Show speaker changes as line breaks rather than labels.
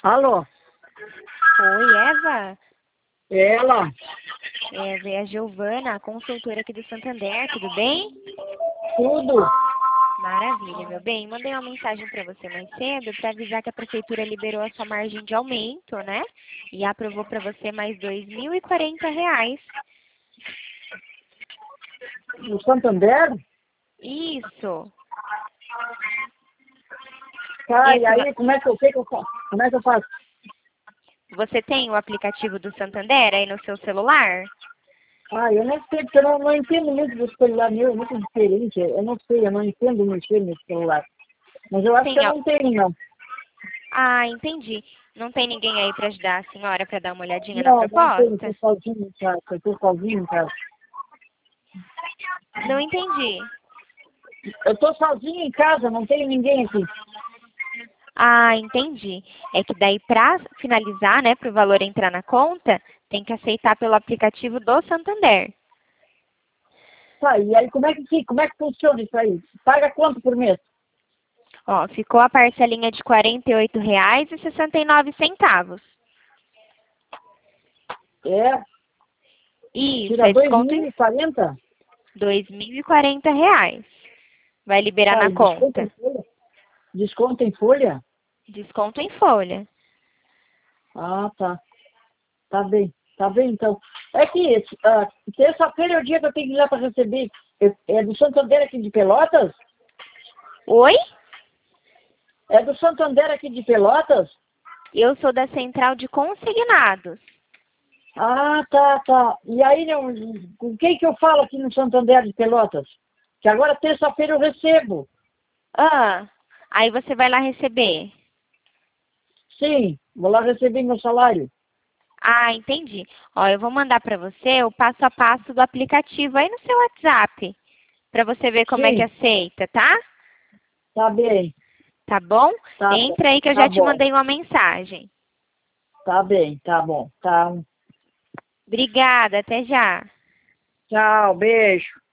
Alô?
Oi, Eva?
Ela?
Eva, é a Giovana, consultora aqui do Santander, tudo bem?
Tudo?
Maravilha, meu bem. Mandei uma mensagem para você mais cedo para avisar que a prefeitura liberou a sua margem de aumento, né? E aprovou para você mais R$ 2.040.
No Santander?
Isso.
Tá, e
Esse,
aí, como é que eu sei que eu faço? Como é que eu faço?
você tem o aplicativo do Santander aí no seu celular?
Ah, eu não sei, porque eu não entendo muito do celular meu, é muito diferente. Eu não sei, eu não entendo mexer nesse celular. Mas eu acho que
Tem,
eu não tenho, não.
entendi. Não tem ninguém aí para ajudar a senhora para dar uma olhadinha na
Não, não tenho,
proposta?
estou sozinho em casa, estou sozinho em casa.
Não entendi.
Eu estou sozinho em casa, não tenho ninguém aqui.
Entendi. É que daí para finalizar, né, para o valor entrar na conta, tem que aceitar pelo aplicativo do Santander.
Tá, e aí como é que funciona isso aí? Paga quanto por mês?
Ó, ficou a parcelinha de R$ 48,69.
É,
Isso,
tira
é
dois
desconto
mil
em
e quarenta.
R$ 2.040. Vai liberar
Tá,
na
e desconto em
conta.
folha? Desconto em folha?
Desconto em folha.
Ah, tá. Tá bem, então. É que terça-feira é o dia que eu tenho que ir lá para receber. É do Santander aqui de Pelotas?
Oi?
É do Santander aqui de Pelotas?
Eu sou da central de consignados.
Ah, tá, tá. E aí, com quem que eu falo aqui no Santander de Pelotas? Que agora terça-feira eu recebo.
Aí você vai lá receber.
Sim, vou lá receber meu salário.
Entendi. Ó, eu vou mandar para você o passo a passo do aplicativo aí no seu WhatsApp, para você ver como é que
Sim,
aceita, tá?
tá bem.
Tá bom?
Tá,
Entra aí que eu
tá
já te
bom.
mandei uma mensagem.
Tá bem, tá bom. Tá.
Obrigada, até já.
Tchau, beijo.